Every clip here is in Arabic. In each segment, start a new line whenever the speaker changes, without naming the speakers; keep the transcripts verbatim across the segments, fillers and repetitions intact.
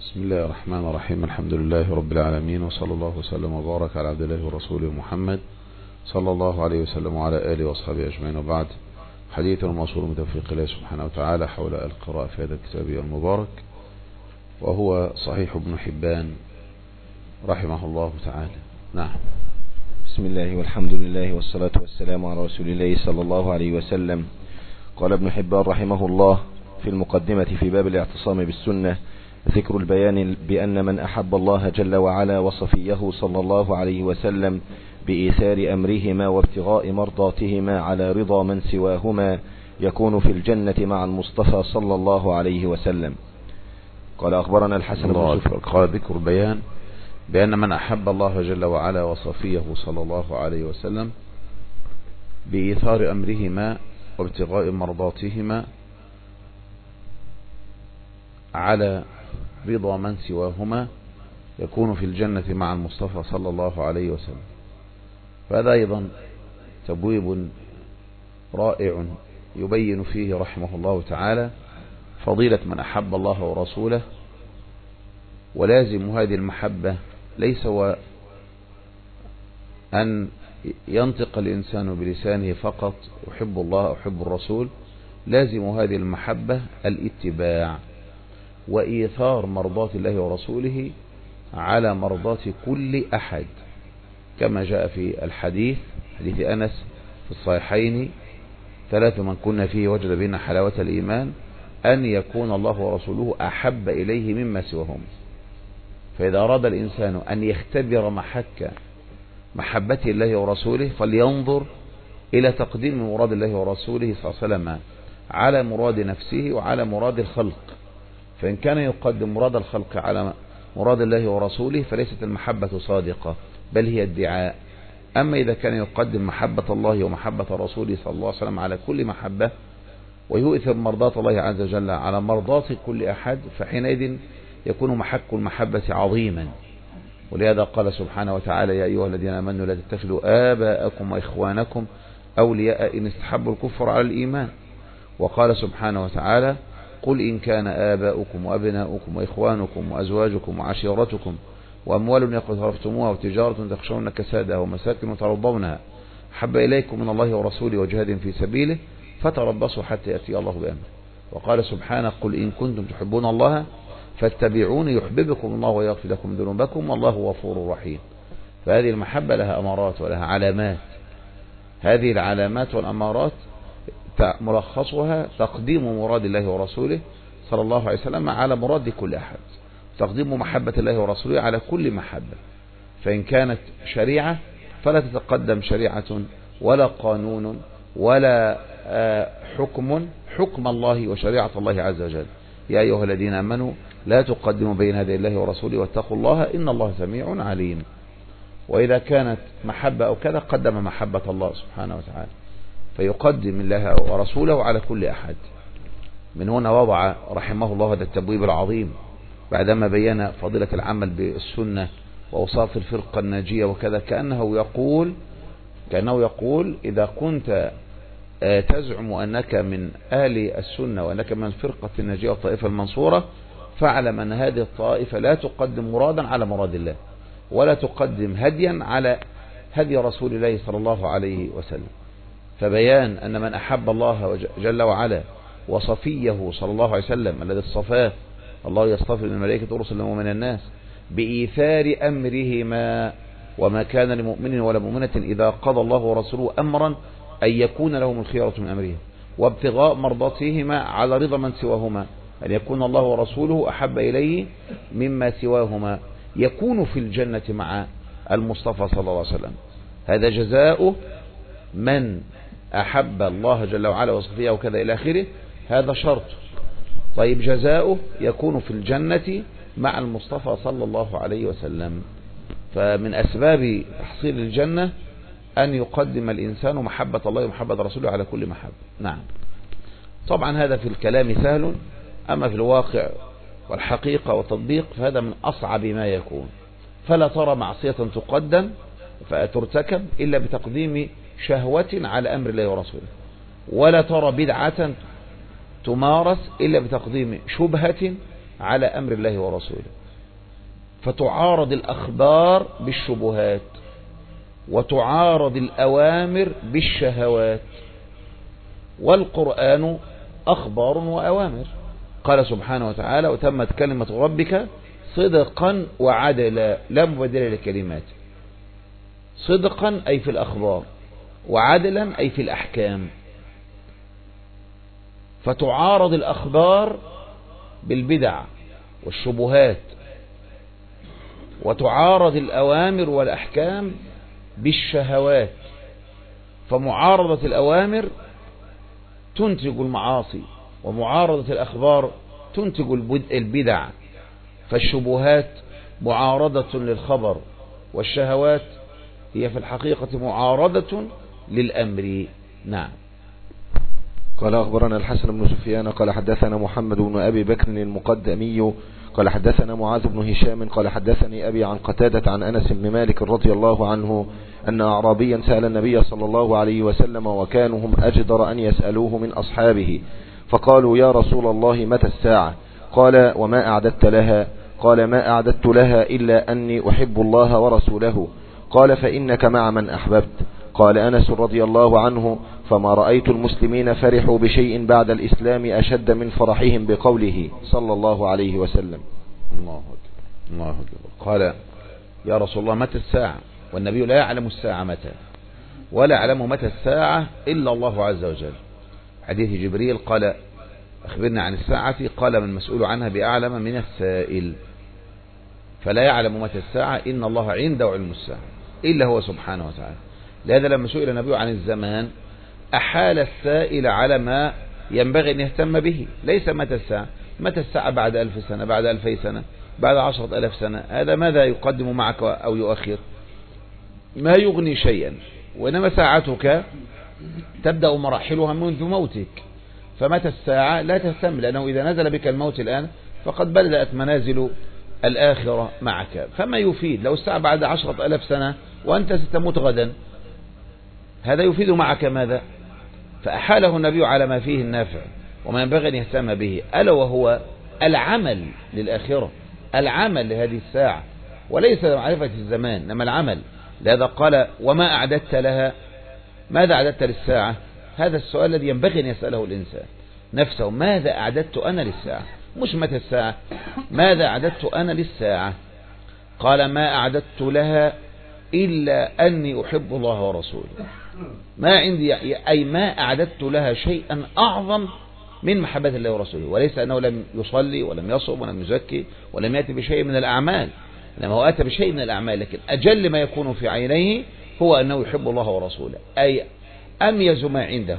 بسم الله الرحمن الرحيم. الحمد لله رب العالمين، وصلى الله وسلم وبارك على عبد الله ورسوله محمد صلى الله عليه وسلم وعلى آله وأصحابه أجمعين، وبعد. حديث الموصول من توفيق الله سبحانه وتعالى حول القراءة في هذا الكتاب المبارك، وهو صحيح ابن حبان رحمه الله تعالى. نعم.
بسم الله والحمد لله والصلاة والسلام على رسول الله صلى الله عليه وسلم. قال ابن حبان رحمه الله في المقدمة في باب الاعتصام بالسنة: ذكر البيان بأن من أحب الله جل وعلا وصفيه صلى الله عليه وسلم بإيثار أمرهما وابتغاء مرضاتهما على رضا من سواهما يكون في الجنة مع المصطفى صلى الله عليه وسلم. قال أخبرنا الحسن بن سفيان.
قال ذكر البيان بأن من أحب الله جل وعلا وصفيه صلى الله عليه وسلم بإيثار أمرهما وابتغاء مرضاتهما على رضا من سواهما يكون في الجنة مع المصطفى صلى الله عليه وسلم. فهذا أيضا تبويب رائع يبين فيه رحمه الله تعالى فضيلة من أحب الله ورسوله، ولازم هذه المحبة ليس هو أن ينطق الإنسان بلسانه فقط يحب الله ويحب الرسول، لازم هذه المحبة الاتباع وإيثار مرضات الله ورسوله على مرضات كل أحد، كما جاء في الحديث حديث أنس في الصحيحين: ثلاث من كنا فيه وجد بنا حلاوة الإيمان أن يكون الله ورسوله أحب إليه مما سواهم. فإذا أراد الإنسان أن يختبر محك محبة الله ورسوله فلينظر إلى تقديم مراد الله ورسوله صلى الله عليه وسلم على مراد نفسه وعلى مراد الخلق. فإن كان يقدم مراد الخلق على مراد الله ورسوله فليست المحبة صادقة بل هي ادعاء. أما إذا كان يقدم محبة الله ومحبة رسوله صلى الله عليه وسلم على كل محبة ويؤثر مرضات الله عز وجل على مرضات كل أحد فحينئذ يكون محك المحبة عظيما. ولهذا قال سبحانه وتعالى: يا أيها الذين آمنوا لا تتخذوا آباءكم وإخوانكم أولياء إن استحبوا الكفر على الإيمان. وقال سبحانه وتعالى: قل إن كان آباؤكم وأبناؤكم وإخوانكم وأزواجكم وعشيرتكم وأموال اقترفتموها وتجارة تخشون كسادها ومساكن ترضونها حب إليكم من الله ورسوله وجهاد في سبيله فتربصوا حتى يأتي الله بأمره. وقال سبحانه: قل إن كنتم تحبون الله فاتبعوني يحببكم الله ويغفر لكم ذنوبكم والله غفور رحيم. فهذه المحبة لها أمارات ولها علامات. هذه العلامات والأمارات ملخصها تقديم مراد الله ورسوله صلى الله عليه وسلم على مراد كل أحد، تقديم محبة الله ورسوله على كل محبة. فإن كانت شريعة فلا تتقدم شريعة ولا قانون ولا حكم حكم الله وشريعة الله عز وجل. يا أيها الذين آمنوا لا تقدموا بين يدي الله ورسوله واتقوا الله إن الله سميع عليم. وإذا كانت محبة أو كذا قدم محبة الله سبحانه وتعالى، فيقدم الله ورسوله على كل أحد. من هنا وضع رحمه الله هذا التبويب العظيم بعدما بين فضيلة العمل بالسنة وأوصاف الفرقة الناجية وكذا، كأنه يقول كأنه يقول إذا كنت تزعم أنك من آل السنة وأنك من الفرقة الناجية والطائفة المنصورة فاعلم أن هذه الطائفة لا تقدم مرادا على مراد الله ولا تقدم هديا على هدي رسول الله صلى الله عليه وسلم. فبيان أن من أحب الله جل وعلا وصفيه صلى الله عليه وسلم الذي اصطفاه الله يصطفي من الملائكة ورسلا ومن الناس بإيثار أمرهما، وما كان لمؤمن ولا مؤمنة إذا قضى الله ورسوله أمرا أن يكون لهم الخيرة من أمرهم، وابتغاء مرضاتهما على رضا من سواهما، أن يكون الله ورسوله أحب إليه مما سواهما يكون في الجنة مع المصطفى صلى الله عليه وسلم. هذا جزاؤه من أحب الله جل وعلا وصفيه وكذا إلى آخره، هذا شرط. طيب جزاؤه يكون في الجنة مع المصطفى صلى الله عليه وسلم. فمن أسباب تحصيل الجنة أن يقدم الإنسان محبة الله ومحبة رسوله على كل محبة. نعم. طبعا هذا في الكلام سهل، أما في الواقع والحقيقة والتطبيق فهذا من أصعب ما يكون. فلا ترى معصية تقدم فترتكب إلا بتقديم شهوة على أمر الله ورسوله، ولا ترى بدعة تمارس إلا بتقديم شبهة على أمر الله ورسوله، فتعارض الأخبار بالشبهات وتعارض الأوامر بالشهوات، والقرآن أخبار وأوامر. قال سبحانه وتعالى: وتمت كلمة ربك صدقا وعدلا لا مبدل لكلماته. صدقا أي في الأخبار، وعدلا أي في الأحكام. فتعارض الأخبار بالبدع والشبهات، وتعارض الأوامر والأحكام بالشهوات. فمعارضة الأوامر تنتج المعاصي، ومعارضة الأخبار تنتج البدع. فالشبهات معارضة للخبر، والشهوات هي في الحقيقة معارضة للأمر. نعم.
قال أخبرنا الحسن بن سفيان قال حدثنا محمد بن أبي بكر المقدمي قال حدثنا معاذ بن هشام قال حدثني أبي عن قتادة عن أنس بن مالك رضي الله عنه أن أعرابيا سأل النبي صلى الله عليه وسلم وكانوا هم أجدر أن يسألوه من أصحابه، فقالوا: يا رسول الله متى الساعة؟ قال: وما أعددت لها؟ قال: ما أعددت لها إلا أني أحب الله ورسوله. قال: فإنك مع من أحببت. قال أنس رضي الله عنه: فما رأيت المسلمين فرحوا بشيء بعد الإسلام أشد من فرحهم بقوله صلى الله عليه وسلم.
الله أكبر الله أكبر. قال: يا رسول الله متى الساعة؟ والنبي لا يعلم الساعة متى، ولا يعلم متى الساعة إلا الله عز وجل. حديث جبريل قال: أخبرنا عن الساعة، قال: من مسؤول عنها بأعلم من السائل. فلا يعلم متى الساعة، إن الله عنده علم الساعة إلا هو سبحانه وتعالى. لهذا لما سئل النبي عن الزمان أحال السائل على ما ينبغي أن يهتم به، ليس متى الساعة. متى الساعة بعد ألف سنة، بعد ألفي سنة، بعد عشرة ألاف سنة، هذا ماذا يقدم معك أو يؤخر؟ ما يغني شيئا. وإنما ساعتك تبدأ مراحلها منذ موتك. فمتى الساعة لا تهتم، لأنه إذا نزل بك الموت الآن فقد بدأت منازل الآخرة معك. فما يفيد لو الساعة بعد عشرة ألاف سنة وأنت ستموت غدا؟ هذا يفيد معك ماذا؟ فأحاله النبي على ما فيه النافع وما ينبغي أن يهتم به، ألا وهو العمل للآخرة، العمل لهذه الساعة، وليس معرفة الزمان إنما العمل. لهذا قال: وما أعددت لها؟ ماذا أعددت للساعة؟ هذا السؤال الذي ينبغي أن يسأله الإنسان نفسه. ماذا أعددت أنا للساعة؟ مش متى الساعة، ماذا أعددت أنا للساعة؟ قال: ما أعددت لها إلا أني أحب الله ورسوله. ما عندي، أي ما أعددت لها شيئا أعظم من محبة الله ورسوله. وليس أنه لم يصلي ولم يصوم ولم يزكي ولم يأتي بشيء من الأعمال، إنما هو أتى بشيء من الأعمال، لكن أجل ما يكون في عينيه هو أنه يحب الله ورسوله، أي أميز ما عنده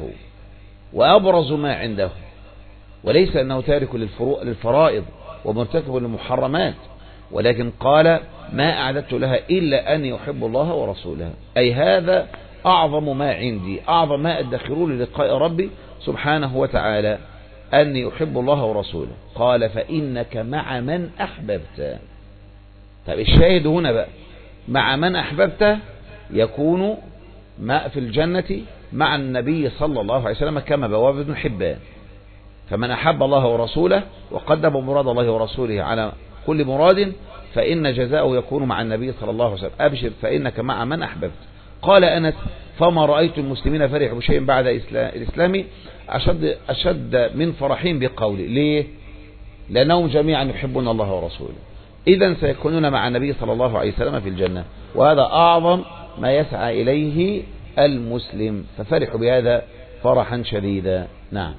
وأبرز ما عنده، وليس أنه تارك للفرائض ومرتكب للمحرمات. ولكن قال: ما أعددت لها إلا أن يحب الله ورسوله، أي هذا أعظم ما عندي، أعظم ما أدخره للقاء ربي سبحانه وتعالى، أن يحب الله ورسوله. قال: فإنك مع من أحببت. طيب الشاهد هنا بقى، مع من أحببت يكون ما في الجنة مع النبي صلى الله عليه وسلم كما بواب ابن حبان. فمن أحب الله ورسوله وقدم مراد الله ورسوله على كل مراد فإن جزاؤه يكون مع النبي صلى الله عليه وسلم. أبشر فإنك مع من أحببت. قال أنس: فما رأيت المسلمين فرحوا بشيء بعد الإسلام أشد, أشد من فرحين بقولي. ليه؟ لأنهم جميعا يحبون الله ورسوله، إذن سيكونون مع النبي صلى الله عليه وسلم في الجنة، وهذا أعظم ما يسعى إليه المسلم. ففرحوا بهذا فرحا شديدا. نعم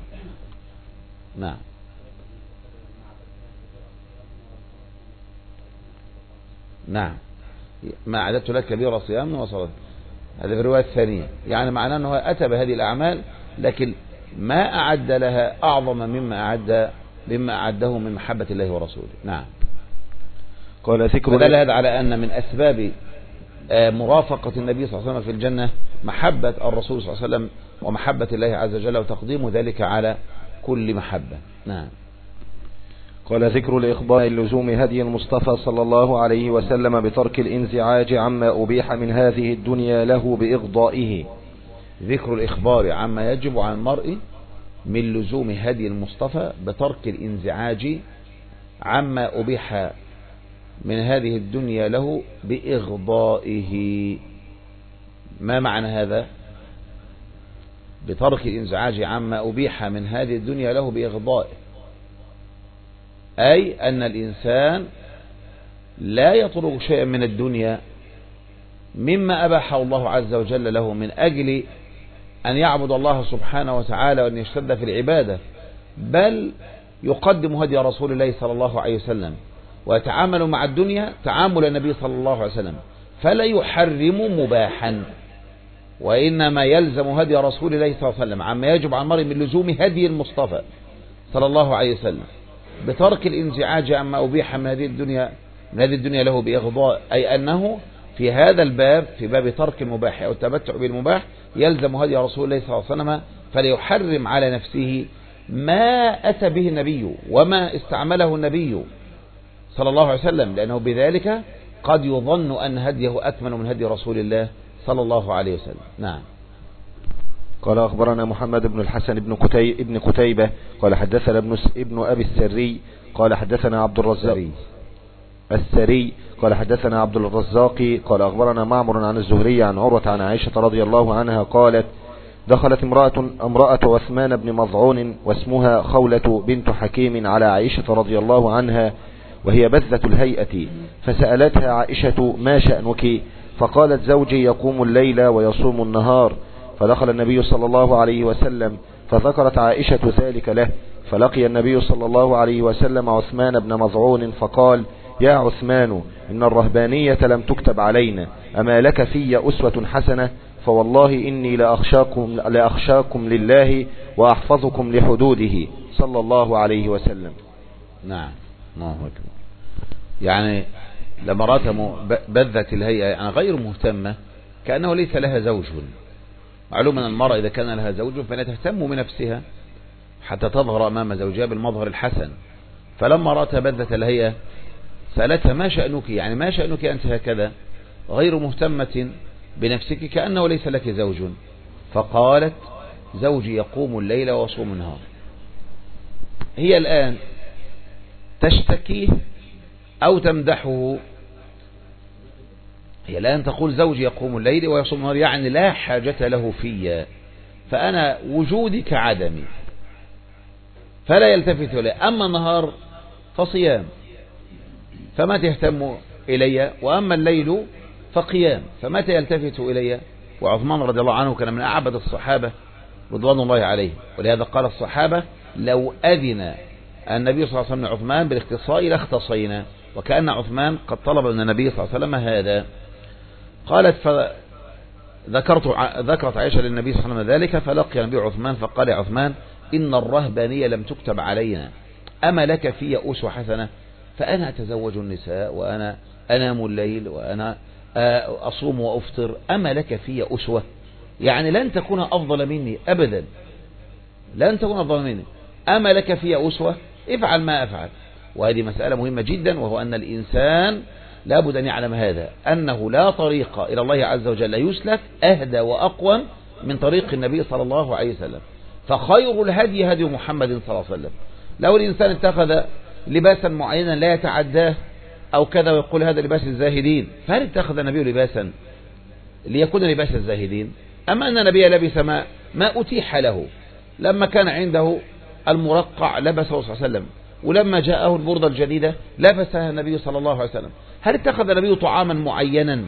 نعم نعم ما أعددت لك كبير صيام وصلاة، هذا في الرواية الثانية، يعني معناه أنه أتى بهذه الأعمال لكن ما أعد لها أعظم مما أعد مما أعده من محبة الله ورسوله. نعم.
قال ذكر
ودل هذا على أن من أسباب مرافقة النبي صلى الله عليه وسلم في الجنة محبة الرسول صلى الله عليه وسلم ومحبة الله عز وجل وتقديم ذلك على كل محبة. نعم.
قال ذكر الإخبار اللزوم هدي المصطفى صلى الله عليه وسلم بترك الانزعاج عما أبيح من هذه الدنيا له بإغضائه.
ذكر الإخبار عما يجب على المرء من لزوم هدي المصطفى بترك الانزعاج عما أبيح من هذه الدنيا له بإغضائه. ما معنى هذا؟ بترك الانزعاج عما أبيح من هذه الدنيا له بإغضائه، أي أن الإنسان لا يطلب شيئا من الدنيا مما أباحه الله عز وجل له من أجل أن يعبد الله سبحانه وتعالى وأن يشتد في العبادة، بل يقدم هدي رسول الله صلى الله عليه وسلم ويتعامل مع الدنيا تعامل النبي صلى الله عليه وسلم، فلا يحرم مباحا، وإنما يلزم هدي رسول الله صلى الله عليه وسلم عما يجب على المرء من لزوم هدي المصطفى صلى الله عليه وسلم بترك الانزعاج عما أبيح من هذه الدنيا من هذه الدنيا له بإغضاء، أي أنه في هذا الباب في باب ترك المباح أو التمتع بالمباح يلزم هدي رسول الله صلى الله عليه وسلم، فلا يحرم على نفسه ما أتى به النبي وما استعمله النبي صلى الله عليه وسلم، لأنه بذلك قد يظن أن هديه أكمل من هدي رسول الله صلى الله عليه وسلم. نعم.
قال أخبرنا محمد بن الحسن بن قتي ابن قتيبة قال حدثنا ابن ابن أبي السري قال حدثنا عبد الرزاق السري قال حدثنا عبد الرزاق قال أخبرنا معمر عن الزهري عن عروة عن عائشة رضي الله عنها قالت دخلت امرأة, امرأة عثمان بن مظعون واسمها خولة بنت حكيم على عائشة رضي الله عنها وهي بذة الهيئة، فسألتها عائشة ما شأنك؟ فقالت زوجي يقوم الليل ويصوم النهار. فدخل النبي صلى الله عليه وسلم فذكرت عائشة ذلك له، فلقي النبي صلى الله عليه وسلم عثمان بن مظعون فقال يا عثمان إن الرهبانية لم تكتب علينا، أما لك في أسوة حسنة؟ فوالله إني لأخشاكم, لأخشاكم لله وأحفظكم لحدوده صلى الله عليه وسلم.
نعم. الله أكبر. يعني لما رأت بذت الهيئة يعني غير مهتمة كأنه ليس لها زوج. معلوم أن المرأة إذا كان لها زوج فلا تهتم بنفسها حتى تظهر أمام زوجها بالمظهر الحسن، فلما رأت بذت الهيئة سألتها ما شأنك؟ يعني ما شأنك أنت هكذا غير مهتمة بنفسك كأنه ليس لك زوج؟ فقالت زوجي يقوم الليل ويصوم النهار. هي الآن تشتكيه أو تمدحه؟ هي الآن تقول زوجي يقوم الليل ويصوم النهار، يعني لا حاجة له في، فأنا وجودي كعدمي فلا يلتفت إلي، أما النهار فصيام فما تهتم إلي، وأما الليل فقيام فمتى يلتفت إلي. وعثمان رضي الله عنه كان من أعبد الصحابة رضوان الله عليه، ولهذا قال الصحابة لو أذن النبي صلى الله عليه وسلم عثمان بالاختصاء لاختصينا، وكأن عثمان قد طلب من النبي صلى الله عليه وسلم هذا. قالت فذكرت ذكرت عائشة للنبي صلى الله عليه وسلم ذلك، فلقي النبي عثمان فقال يا عثمان إن الرهبانية لم تكتب علينا، أما لك في أسوة حسنة؟ فأنا أتزوج النساء وأنا أنام الليل وأنا أصوم وأفطر، أما لك في أسوة؟ يعني لن تكون أفضل مني أبدا، لن تكون أفضل مني، أما لك في أسوة؟ افعل ما أفعل. وهذه مسألة مهمة جدا، وهو أن الإنسان لابد أن يعلم هذا، أنه لا طريق إلى الله عز وجل يسلك أهدى وأقوم من طريق النبي صلى الله عليه وسلم. فخير الهدي هدي محمد صلى الله عليه وسلم. لو الإنسان اتخذ لباسا معينا لا يتعداه أو كذا ويقول هذا لباس الزاهدين، فهل اتخذ النبي لباسا ليكون لباس الزاهدين؟ أما أن النبي لبس ما, ما أتيح له. لما كان عنده المرقع لبسه صلى الله عليه وسلم، ولما جاءه البردة الجديدة لبسها النبي صلى الله عليه وسلم. هل اتخذ النبي طعاما معينا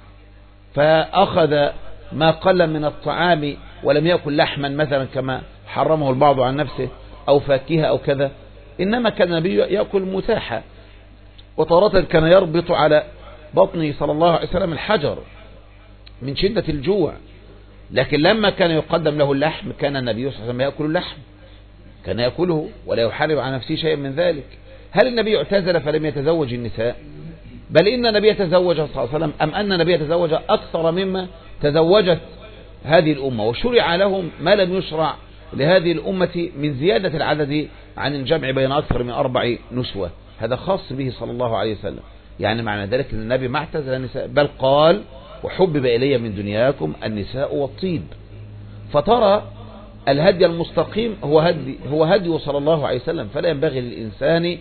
فأخذ ما قل من الطعام ولم يأكل لحما مثلا كما حرمه البعض عن نفسه أو فاكهة أو كذا؟ إنما كان النبي يأكل متاحا، وتارة كان يربط على بطنه صلى الله عليه وسلم الحجر من شدة الجوع، لكن لما كان يقدم له اللحم كان النبي صلى الله عليه وسلم يأكل اللحم، كان يأكله ولا يحارب عن نفسه شيء من ذلك. هل النبي اعتزل فلم يتزوج النساء؟ بل إن النبي تزوج صلى الله عليه وسلم، أم أن النبي تزوج أكثر مما تزوجت هذه الأمة، وشرع لهم ما لم يشرع لهذه الأمة من زيادة العدد عن الجمع بين أكثر من أربع نسوة. هذا خاص به صلى الله عليه وسلم. يعني معنى ذلك أن النبي ما اعتزل النساء، بل قال وحبب إلي من دنياكم النساء والطيب. فترى الهدي المستقيم هو هدي هو هدي صلى الله عليه وسلم، فلا ينبغي للإنسان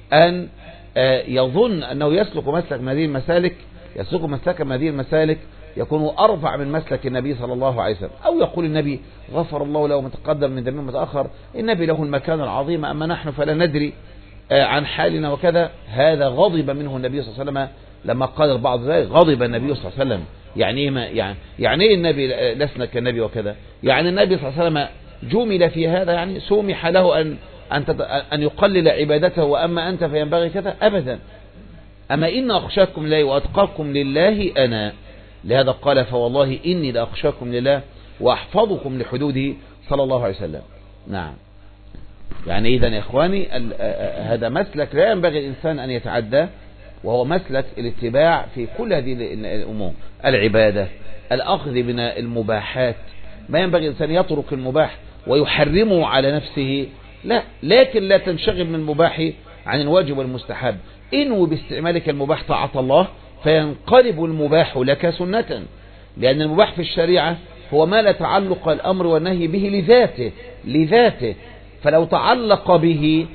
أن يظن أنه يسلك مسلك من هذه المسالك يسلك مسلك من هذه المسالك يكون أرفع من مسلك النبي صلى الله عليه وسلم، أو يقول النبي غفر الله له متقدم من ذنبه متأخر، النبي له المكان العظيم أما نحن فلا ندري عن حالنا وكذا. هذا غضب منه النبي صلى الله عليه وسلم لما قال البعض ذلك، غضب النبي صلى الله عليه وسلم. يعني ايه يعني يعني ايه النبي لسنا كالنبي وكذا؟ يعني النبي صلى الله عليه وسلم جمل في هذا، يعني سمح له أن أن أن يقلل عبادته، وأما أنت فينبغي كذا؟ أبدا. أما إن أخشاكم لله وأتقاكم لله أنا، لهذا قال فوالله إني لأخشاكم لله وأحفظكم لحدوده صلى الله عليه وسلم. نعم. يعني إذن يا إخواني هذا مسلك لا ينبغي الإنسان أن يتعدى، وهو مسلك الاتباع في كل هذه الأمور، العبادة، الأخذ من المباحات. ما ينبغي الإنسان يترك المباح ويحرمه على نفسه، لا، لكن لا تنشغل من المباح عن الواجب والمستحب. إنو باستعمالك المباح طاعة الله فينقلب المباح لك سنة، لأن المباح في الشريعة هو ما لا تعلق الأمر والنهي به لذاته لذاته فلو تعلق به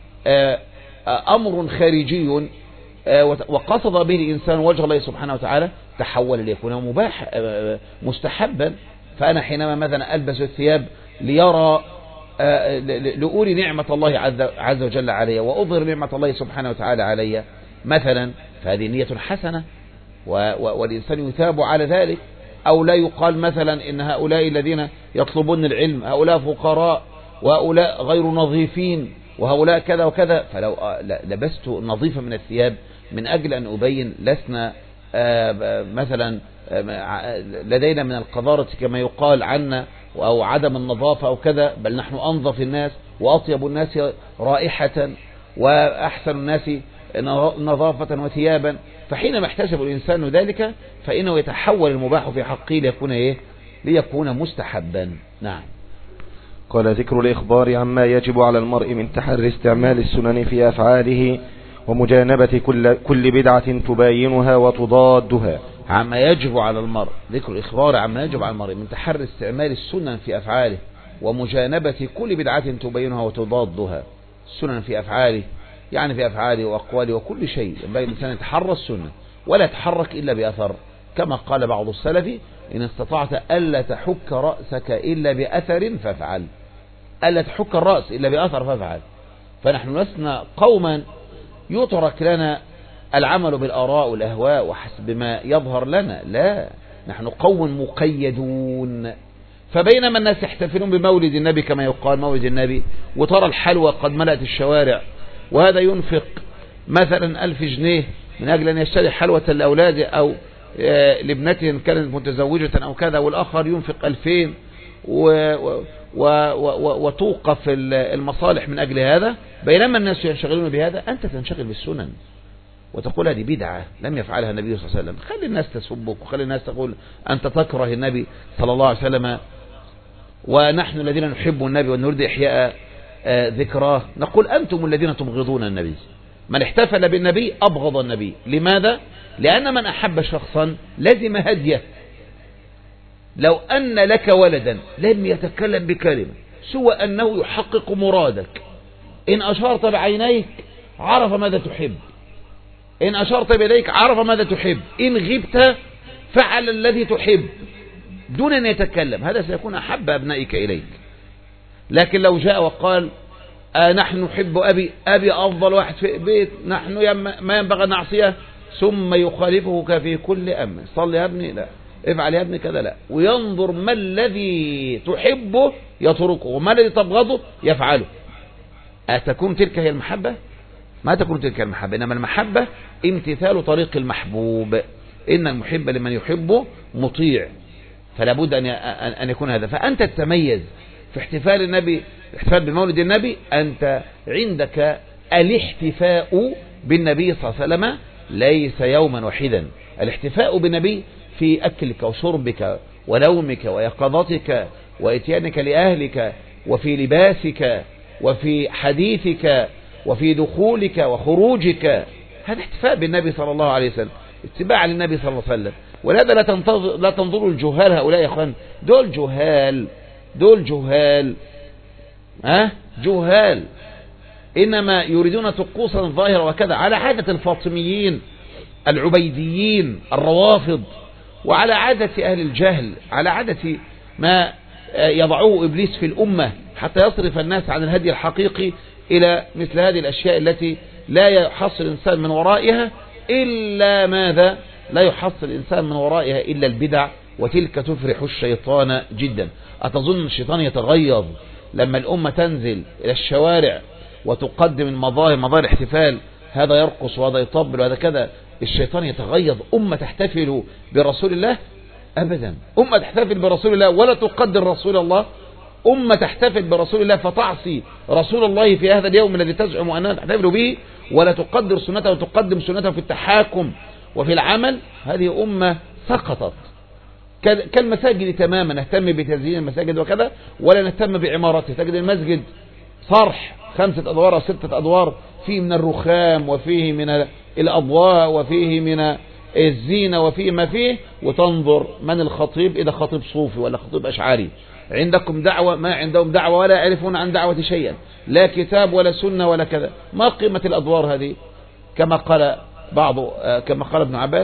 أمر خارجي وقصد به الإنسان وجه الله سبحانه وتعالى تحول ليكون مباح مستحبا. فأنا حينما مثلا ألبس الثياب ليرى لأولي نعمة الله عز وجل علي وأظهر نعمة الله سبحانه وتعالى علي مثلا، فهذه نية حسنة والإنسان يثاب على ذلك. أو لا يقال مثلا إن هؤلاء الذين يطلبون العلم هؤلاء فقراء وهؤلاء غير نظيفين وهؤلاء كذا وكذا، فلو لبست نظيفة من الثياب من أجل أن أبين لسنا مثلا لدينا من القذارة كما يقال عنا أو عدم النظافة أو كذا، بل نحن أنظف الناس وأطيب الناس رائحة وأحسن الناس نظافة وثيابا، فحينما احتسب الإنسان ذلك فإنه يتحول المباح في حقه ليكون إيه؟ ليكون مستحبا. نعم.
قال ذكر الإخبار عما يجب على المرء من تحري استعمال السنن في أفعاله ومجانبة كل, كل بدعة تباينها وتضادها.
عما يجب على المرء، ذكر الإخبار عما يجب على المرء من تحري استعمال السنن في أفعاله ومجانبة كل بدعة تباينها وتضادها. السنن في أفعاله يعني في أفعاله وأقواله وكل شيء ينبغي الإنسان يتحرى السنة ولا يتحرك إلا بأثر، كما قال بعض السلف إن استطعت ألا تحك رأسك إلا بأثر فافعل. ألا تحك الرأس إلا بأثر فافعل. فنحن لسنا قوما يترك لنا العمل بالآراء والأهواء وحسب ما يظهر لنا، لا، نحن قوم مقيدون. فبينما الناس يحتفلون بمولد النبي كما يقال مولد النبي وترى الحلوى قد ملأت الشوارع، وهذا ينفق مثلا ألف جنيه من أجل أن يشتري حلوة لأولاده أو لابنته كانت متزوجة أو كذا، والآخر ينفق ألفين وتوقف المصالح من أجل هذا، بينما الناس ينشغلون بهذا أنت تنشغل بالسنن وتقول هذه بدعة لم يفعلها النبي صلى الله عليه وسلم. خلي الناس تسبك وخلي الناس تقول أنت تكره النبي صلى الله عليه وسلم، ونحن الذين نحب النبي ونريد إحياء ذكراه نقول أنتم الذين تبغضون النبي. من احتفل بالنبي أبغض النبي. لماذا؟ لأن من أحب شخصا لازم هديه. لو أن لك ولدا لم يتكلم بكلمة سوى أنه يحقق مرادك، إن أشرت بعينيك عرف ماذا تحب، إن أشرت بيديك عرف ماذا تحب، إن غبت فعل الذي تحب دون أن يتكلم، هذا سيكون أحب أبنائك إليك. لكن لو جاء وقال آه نحن نحب أبي أبي أفضل واحد في بيت، نحن ما ينبغي نعصيه، ثم يخالفك في كل أمر، صل يا ابني لا، افعل يا ابني كذا لا، وينظر ما الذي تحبه يتركه وما الذي تبغضه يفعله. أتكون تلك هي المحبة؟ ما تكون تلك المحبة، إنما المحبة امتثال طريق المحبوب. إن المحب لمن يحبه مطيع، فلا بد أن أن يكون هذا. فأنت تتميز في احتفال النبي، احتفال بمولد النبي، أنت عندك الاحتفاء بالنبي صلى الله عليه وسلم ليس يوما واحدا. الاحتفاء بالنبي في أكلك وشربك ونومك ويقظتك وإتيانك لأهلك وفي لباسك وفي حديثك وفي دخولك وخروجك، هذا احتفاء بالنبي صلى الله عليه وسلم، اتباع للنبي صلى الله عليه وسلم. ولهذا لا تنتظر لا تنظروا الجهال هؤلاء يا اخوان، دول جهال دول جهال ها أه؟ جهال إنما يريدون طقوسا ظاهرة وكذا، على عادة الفاطميين العبيديين الروافض، وعلى عادة أهل الجهل، على عادة ما يضعوه إبليس في الأمة حتى يصرف الناس عن الهدي الحقيقي إلى مثل هذه الأشياء التي لا يحصل الإنسان من ورائها إلا ماذا؟ لا يحصل الإنسان من ورائها إلا البدع، وتلك تفرح الشيطان جدا. أتظن الشيطان يتغيظ لما الأمة تنزل إلى الشوارع وتقدم المظاهر، مظاهر احتفال، هذا يرقص وهذا يطبل وهذا كذا، الشيطان يتغيظ؟ أمة تحتفل برسول الله؟ أبدا. أمة تحتفل برسول الله ولا تقدر رسول الله؟ أمة تحتفل برسول الله فتعصي رسول الله في هذا اليوم الذي تزعم أنها تحتفل به، ولا تقدر سنته وتقدم سنته في التحاكم وفي العمل؟ هذه أمة سقطت. كالمساجد تماما، نهتم بتزيين المساجد وكذا ولا نهتم بعمارته. تجد المسجد صرح خمسة أدوار أو ستة أدوار، فيه من الرخام وفيه من الأضواء وفيه من الزينة وفيه ما فيه، وتنظر من الخطيب، إذا خطيب صوفي ولا خطيب أشعري. عندكم دعوة، ما عندهم دعوة ولا يعرفون عن دعوة شيئا، لا كتاب ولا سنة ولا كذا. ما قيمة الأدوار هذه؟ كما قال بعض كما قال ابن عباس: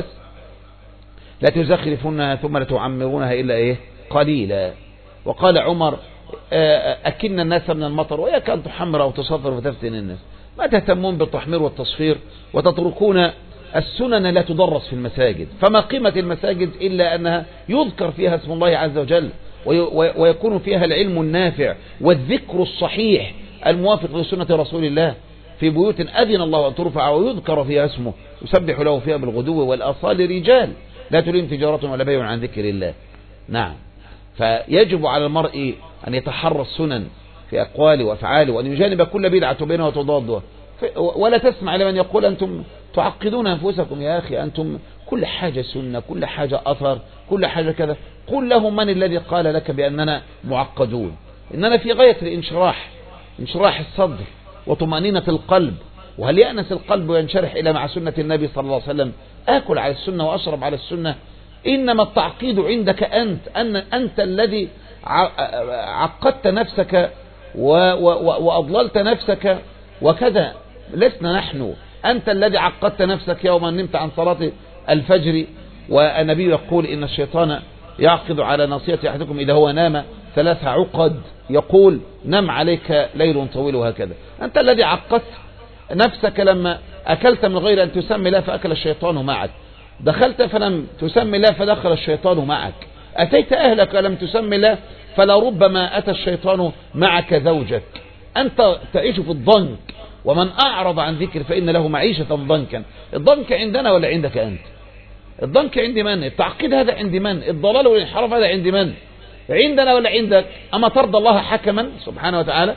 لا تزخرفونها ثم لا تعمرونها إلا إيه قليلا. وقال عمر: أكن الناس من المطر وإياك أن تحمر أو تصفر وتفتن الناس. ما تهتمون بالتحمير والتصفير وتتركون السنن لا تدرس في المساجد. فما قيمة المساجد إلا أنها يذكر فيها اسم الله عز وجل، ويكون فيها العلم النافع والذكر الصحيح الموافق لسنة رسول الله، في بيوت أذن الله أن ترفع ويذكر فيها اسمه، يسبح له فيها بالغدو والآصال رجال لا تلهم تجارة ولا بيع عن ذكر الله. نعم. فيجب على المرء أن يتحرى السنن في أقواله وأفعاله، وأن يجانب كل بدعة بينها وتضادها. ولا تسمع لمن يقول أنتم تعقدون أنفسكم. يا أخي أنتم كل حاجة سنة، كل حاجة أثر، كل حاجة كذا. قل لهم: من الذي قال لك بأننا معقدون؟ إننا في غاية الانشراح، انشراح الصدر وطمأنينة القلب. وهل يأنس القلب وينشرح إلى مع سنة النبي صلى الله عليه وسلم؟ آكل على السنة وأشرب على السنة. إنما التعقيد عندك أنت، أن أنت الذي عقدت نفسك وأضللت نفسك وكذا. لسنا نحن. أنت الذي عقدت نفسك يوما نمت عن صلاة الفجر، والنبي يقول: إن الشيطان يعقد على ناصية أحدكم إذا هو نام ثلاث عقد، يقول: نم عليك ليل طويل. وهكذا أنت الذي عقدت نفسك لما أكلت من غير أن تسمي الله فأكل الشيطان معك، دخلت فلم تسمي الله فدخل الشيطان معك، أتيت أهلك ولم تسمي الله فلربما أتى الشيطان معك زوجك. أنت تعيش في الضنك، ومن أعرض عن ذكر فإن له معيشة ضنكا. الضنك عندنا ولا عندك أنت؟ الضنك عند من؟ التعقيد هذا عند من؟ الضلال والانحراف هذا عند من؟ عندنا ولا عندك؟ أما ترضى الله حكما سبحانه وتعالى؟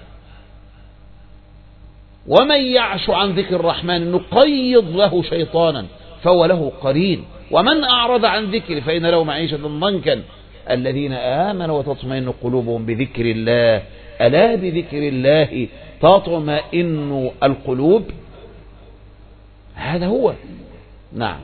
ومن يعش عن ذكر الرحمن نقيض له شيطانا فهو له قرين، ومن أعرض عن ذكر فإن له معيشة ضنكا. الذين آمنوا وتطمئن قلوبهم بذكر الله، ألا بذكر الله تطمئن القلوب. هذا هو. نعم.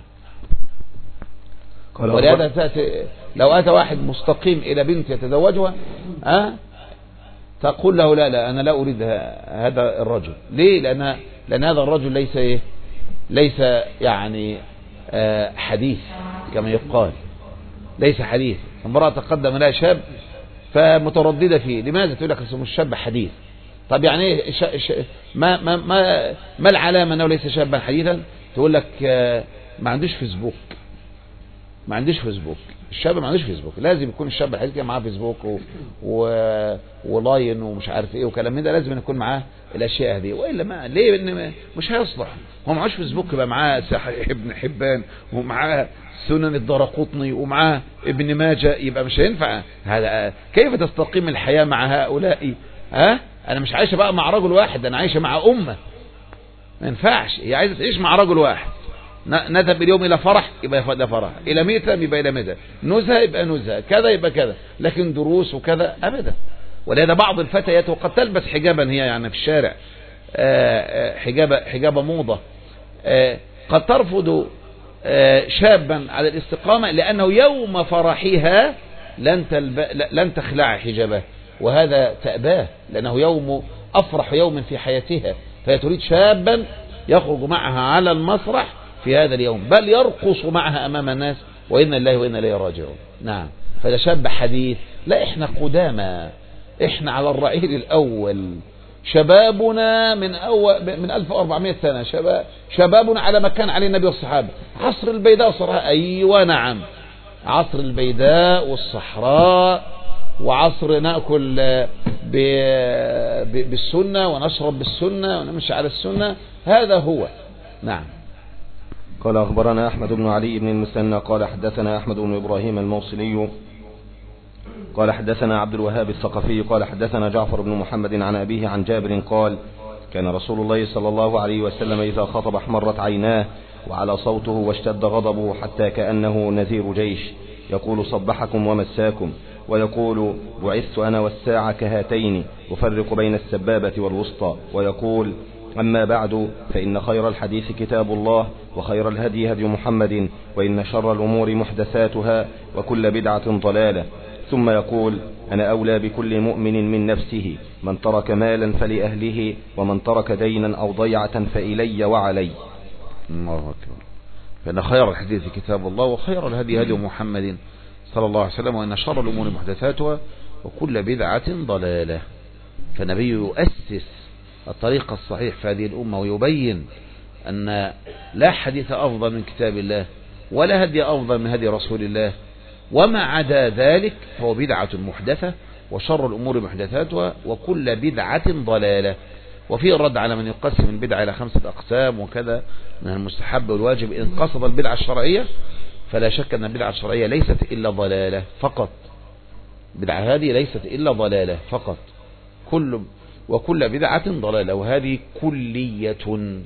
ولهذا تأتي لو أتى واحد مستقيم إلى بنت يتزوجها أه؟ تقول له: لا لا أنا لا أريد هذا الرجل. ليه؟ لأن, لأن هذا الرجل ليس إيه؟ ليس يعني آه حديث كما يقال، ليس حديث. امرأة تقدم لها شاب فمترددة فيه. لماذا؟ تقول لك اسمه الشاب حديث. طب يعني ايه ش... ش... ما ما ما ما العلامة انه ليس شابا حديثا؟ تقول لك آه ما عندوش فيسبوك. ما عندوش فيسبوك. الشاب ما عندوش فيسبوك. لازم يكون الشاب الحديث معاه فيسبوك و... و... ولاين ومش عارف ايه وكلام من ده. لازم يكون معاه الاشياء هذه، والا ما ليه؟ إن مش هيصلح. هو معهوش فيسبوك يبقى معاه صحيح ابن حبان ومعاه سنن الدرقطني ومعاه ابن ماجه، يبقى مش هينفع. هذا كيف تستقيم الحياة مع هؤلاء؟ ها انا مش عايشه بقى مع رجل واحد، انا عايشه مع امه. ما ينفعش. هي عايزه تعيش مع رجل واحد. نذهب اليوم الى فرح يبقى ده فرح، الى ميتم يبقى الى ميتم، نزهه يبقى نزهه، كذا يبقى كذا. لكن دروس وكذا ابدا. ولهذا بعض الفتيات وقد تلبس حجابا هي يعني في الشارع حجاب حجاب موضه، قد ترفض شابا على الاستقامه لانه يوم فرحها لن تلب... لن تخلع حجابه، وهذا تأباه، لانه يوم أفرح يوم في حياتها، فهي تريد شابا يخرج معها على المسرح في هذا اليوم، بل يرقص معها أمام الناس، وإنا الله وإنا إليه راجعون. نعم، فده شاب حديث. لا، إحنا قدامى، إحنا على الرعيل الأول، شبابنا من أول من ألف وأربعمائة سنة، شباب شبابنا على ما كان عليه النبي والصحابة. عصر البيداء والصحراء، أيوة نعم، عصر البيداء والصحراء، وعصر نأكل بالسنة ونشرب بالسنة ونمشي على السنة، هذا هو. نعم.
قال أخبرنا أحمد بن علي بن المثنى قال حدثنا أحمد بن إبراهيم الموصلي قال حدثنا عبد الوهاب الثقفي قال حدثنا جعفر بن محمد عن أبيه عن جابر قال كان رسول الله صلى الله عليه وسلم إذا خطب احمرت عيناه وعلى صوته واشتد غضبه حتى كأنه نذير جيش، يقول صبحكم ومساكم، ويقول بعثت أنا والساعة كهاتين أفرق بين السبابة والوسطى، ويقول أما بعد فإن خير الحديث كتاب الله وخير الهدي هدي محمد وإن شر الأمور محدثاتها وكل بدعة ضلالة، ثم يقول أنا أولى بكل مؤمن من نفسه، من ترك مالا فلأهله ومن ترك دينا أو ضيعة فإلي وعلي.
الله أكبر. فإن خير الحديث كتاب الله وخير الهدي هدي محمد صلى الله عليه وسلم وإن شر الأمور محدثاتها وكل بدعة ضلالة. فالنبي يؤسس الطريق الصحيح في هذه الأمة ويبين أن لا حديث أفضل من كتاب الله ولا هدي أفضل من هدي رسول الله، وما عدا ذلك فهو بدعة محدثة وشر الأمور محدثاتها وكل بدعة ضلالة. وفيه الرد على من يقسم البدعة إلى خمسة أقسام وكذا من المستحب والواجب. إن قصد البدعة الشرعية فلا شك أن البدعة الشرعية ليست إلا ضلالة فقط، بدعة هذه ليست إلا ضلالة فقط، كل وكل بدعة ضلالة، وهذه كلية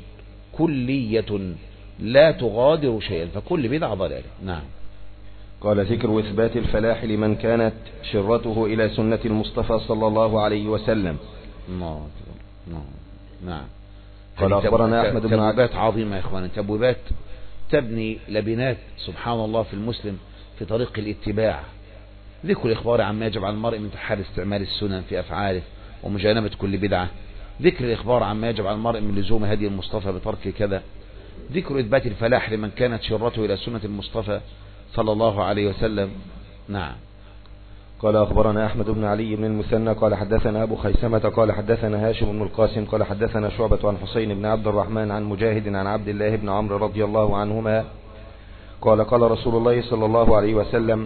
كلية لا تغادر شيئا، فكل بدعة ضلالة. نعم.
قال ذكر إثبات الفلاح لمن كانت شرته إلى سنة المصطفى صلى الله عليه وسلم.
نعم نعم.
قال أخبرنا أحمد بن عبد.
تبويبات عظيمة يا إخوان، تبويبات تبني لبنات سبحان الله في المسلم في طريق الاتباع. ذكر الإخبار عما يجب على المرء من تحري استعمال السنن في أفعاله ومجانبة كل بدعة. ذكر الإخبار عما يجب على المرء من لزوم هدي المصطفى بترك كذا. ذكر إثبات الفلاح لمن كانت شرته إلى سنة المصطفى صلى الله عليه وسلم. نعم.
قال أخبرنا أحمد بن علي بن المثنى قال حدثنا أبو خيثمة قال حدثنا هاشم بن القاسم قال حدثنا شعبة عن حسين بن عبد الرحمن عن مجاهد عن عبد الله بن عمرو رضي الله عنهما قال قال رسول الله صلى الله عليه وسلم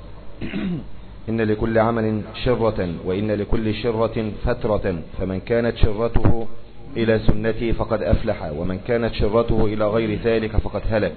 إن لكل عمل شرة وإن لكل شرة فترة، فمن كانت شرته إلى سنتي فقد أفلح ومن كانت شرته إلى غير ذلك فقد هلك.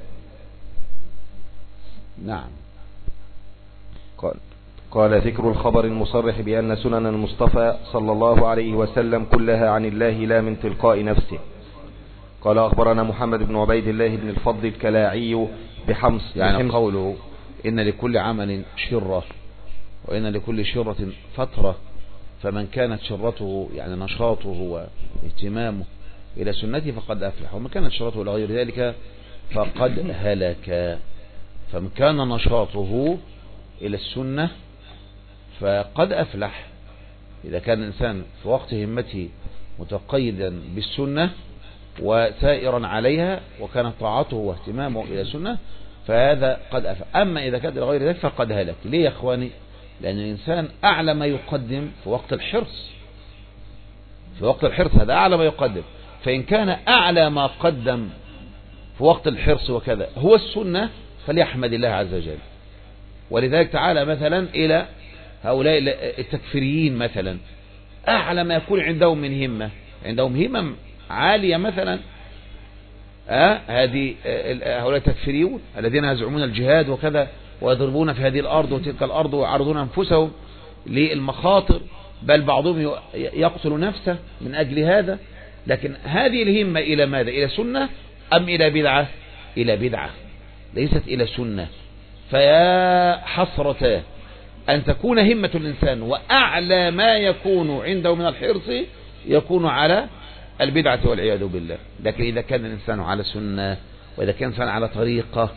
نعم.
قال قال ذكر الخبر المصرح بأن سنن المصطفى صلى الله عليه وسلم كلها عن الله لا من تلقاء نفسه. قال أخبرنا محمد بن عبيد الله بن الفضل الكلاعي بحمص،
يعني
بحمص
قوله إن لكل عمل شرة وإن لكل شرة فترة، فمن كانت شرته يعني نشاطه واهتمامه إلى سنتي فقد أفلح ومن كانت شرته إلى غير ذلك فقد هلك. فمن كان نشاطه إلى السنة فقد أفلح. إذا كان الإنسان في وقت همته متقيدا بالسنة وسائرا عليها وكانت طاعته واهتمامه إلى السنة فهذا قد أفلح. أما إذا كان إلى غير ذلك فقد هلك. ليه يا أخواني؟ لأن الإنسان أعلى ما يقدم في وقت الحرص، في وقت الحرص هذا أعلى ما يقدم. فإن كان أعلى ما قدم في وقت الحرص وكذا هو السنة فليحمد الله عز وجل. ولذلك تعالى مثلا إلى هؤلاء التكفيريين مثلا، أعلى ما يكون عندهم من همة، عندهم همم عالية مثلا. آه هذه هؤلاء التكفيريون الذين يزعمون الجهاد وكذا ويضربون في هذه الأرض وتلك الأرض ويعرضون أنفسهم للمخاطر، بل بعضهم يقتل نفسه من أجل هذا. لكن هذه الهمة إلى ماذا؟ إلى سنة أم إلى بدعة؟ إلى بدعة ليست إلى سنة. فيا حسرة أن تكون همة الإنسان وأعلى ما يكون عنده من الحرص يكون على البدعة والعياذ بالله. لكن إذا كان الإنسان على سنة وإذا كان الإنسان على طريقة